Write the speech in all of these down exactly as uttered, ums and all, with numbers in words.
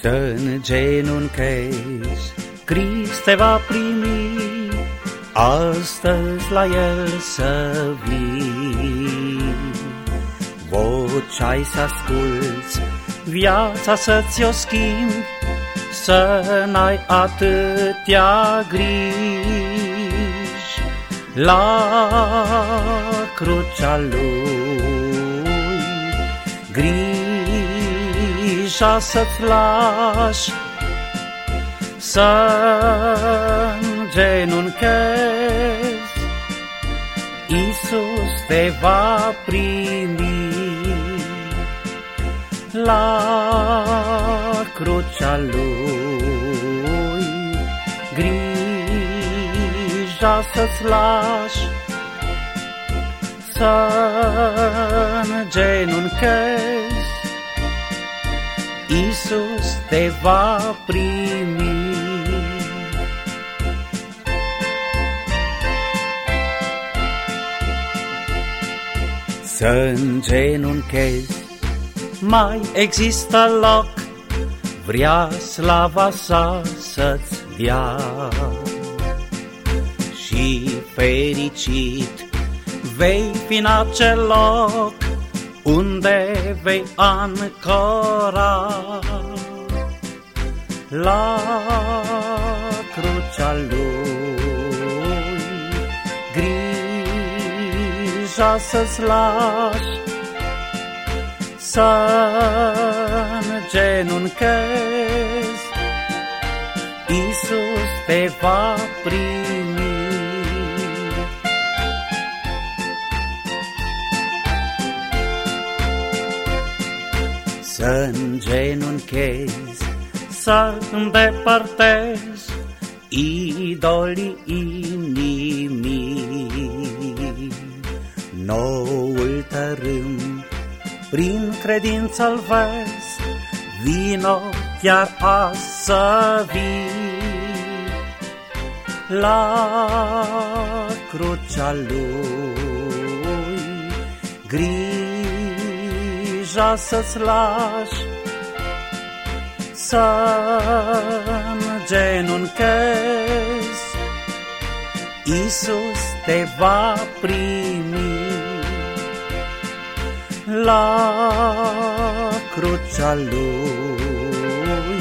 Să îngenunchezi, Crist te va primi, astăzi la El să vii. Vocea-i să asculți, viața să-ți o schimbi, să n-ai atâtea griji. La crucea Lui, grija să-ți lași, să îngenunchezi, Iisus te va primi. La crucea Lui, grija să-ți lași, să îngenunchezi, Iisus te va primi. Să îngenunchezi, mai există loc, vrea slava sa să-ți dea. Și fericit vei fi în acel loc, unde vei ancora. La crucea Lui, grija să-ți lași, să îngenunchezi, Iisus te va primi. Să îngenunchezi, să îndepărtezi idolii inimii. Noul tărâm prin credință-l vezi, vino chiar azi să vii. La crucea Lui, grija să-ți lași, să îngenunchezi, Iisus te va primi. La crucea Lui,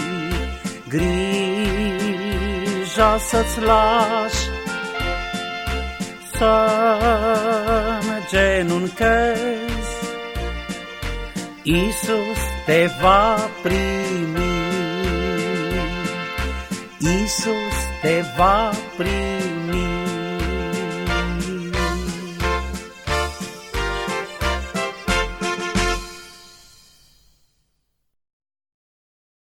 grija să-ți lași, să îngenunchezi, Iisus te va primi. Iisus te va primi.